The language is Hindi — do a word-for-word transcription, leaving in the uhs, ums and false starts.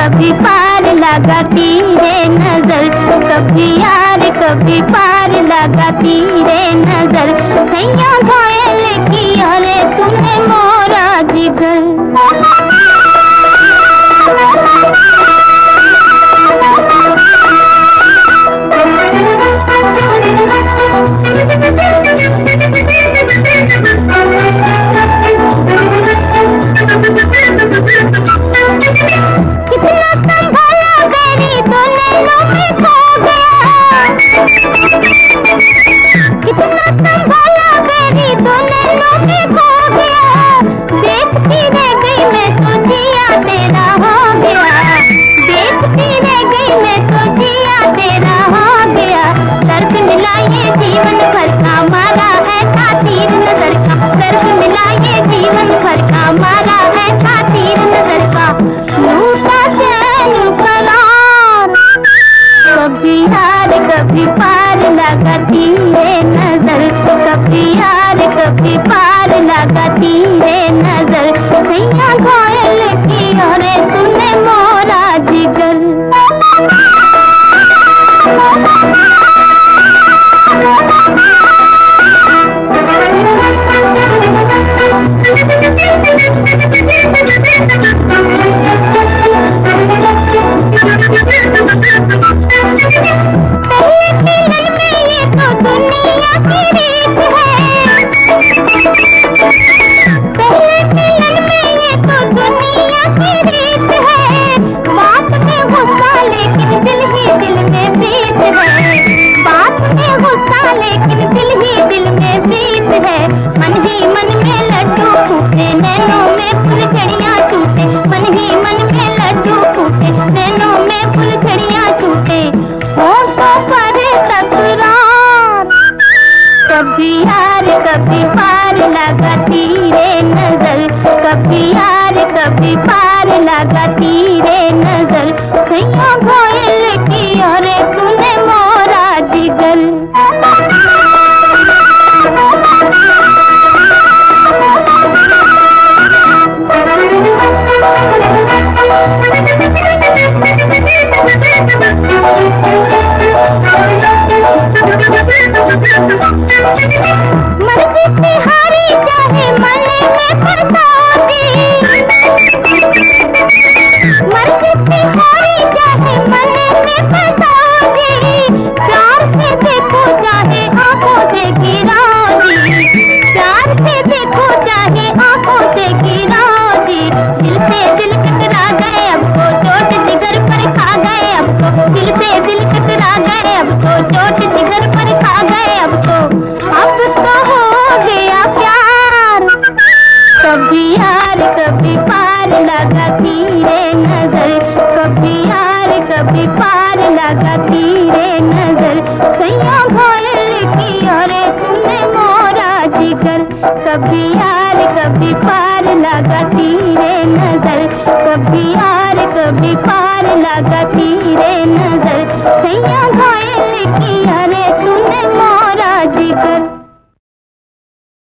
कभी पार लगाती रे नजर, कभी यार कभी पार लगाती रे नजर। सैया घायल किया रे तूने मोरा जिगर। कितना संभाला करी तो नैनों में खो गया, कितना संभाला करी तो नैनों में खो गया। देखती रह गई मैं तो जिया तेरा हो गया, देखती रह गई मैं तो जिया तेरा हो गया। दर्द मिला ये जीवन भर का मारा है तातीर नजर का, दर्द मिला ये जीवन भर का मारा है तातीर नजर का। लूटा चैन करार, कभी यार कभी पार लगाती रे नजर, कभी यार कभी पार लगाती रे नजर। सैया घायल किया रे तूने मोरा जिगर। कभी यार कभी पार लगाती रे नजर, कभी यार कभी पार लगाती रे नजर। सैया घायल किया रे तूने मोरा जिगर। मर्जी से हारी चाहे मन में फसाती, मर्जी से हारी चाहे मन में फसाती। प्यार से देखो चाहे आंखों से गिरा दी, प्यार से देखो चाहे आंखों से गिरा दी। दिल से दिल टकरा गए अब तो चोट जिगर पर खा गए, अब तो दिल से दिल टकरा गए अब तो चोट जिगर पर खा गए। अब तो अब तो हो गया प्यार, कभी यार कभी पार लगाती रे नजर, कभी यार कभी पार लगाती रे नजर। सैया घायल किया रे तूने मोरा जिगर, कभी यार कभी पार लगाती रे नजर, कभी यार कभी पार लगाती रे नजर। सैया